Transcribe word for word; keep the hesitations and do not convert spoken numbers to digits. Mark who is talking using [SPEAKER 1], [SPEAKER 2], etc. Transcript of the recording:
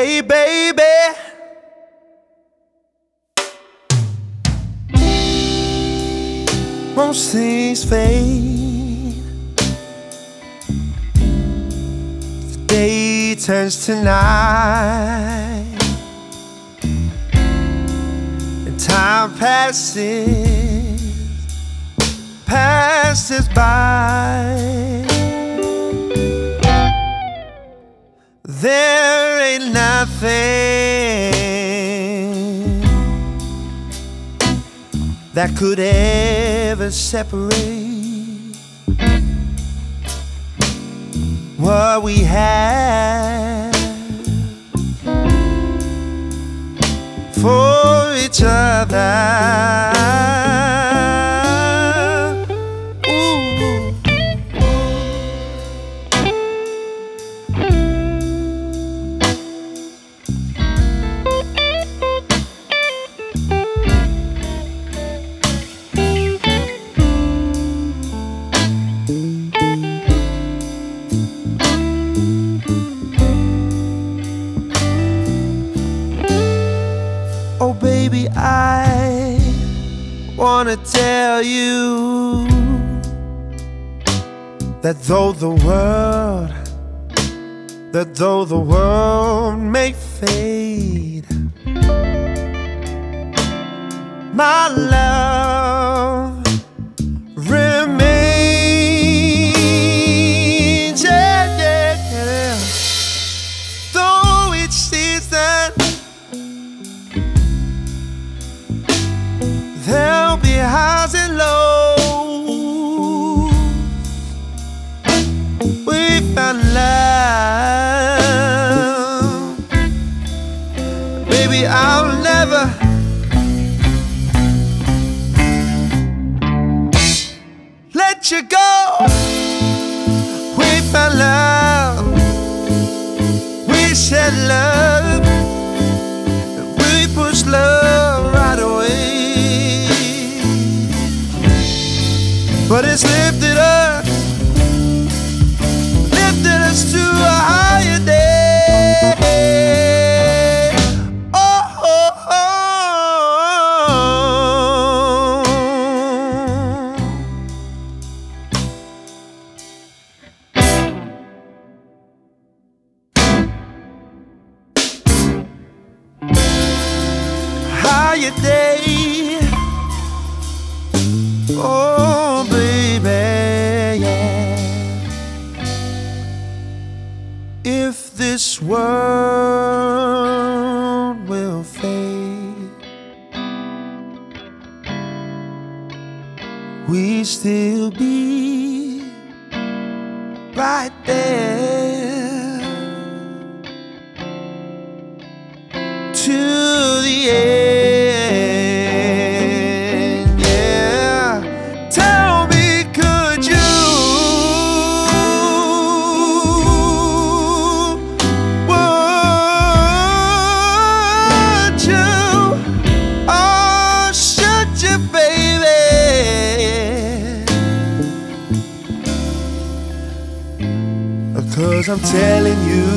[SPEAKER 1] Hey baby, most things fade, the day turns to night, and time passes, passes by. There ain't nothing that could ever separate what we have for each other. Oh baby, I wanna tell you that though the world, that though the world may fade, my love remains, yeah, yeah, yeah. Though each season there'll be highs and lows, we found love. Baby, I'll never let you go. We found love, we said love, we pushed love right away. But it's lifted us, lifted us to a higher day. Oh, oh, oh. Higher day. Oh baby, yeah. If this world will fade, we still be right there to the end. Cause I'm telling you,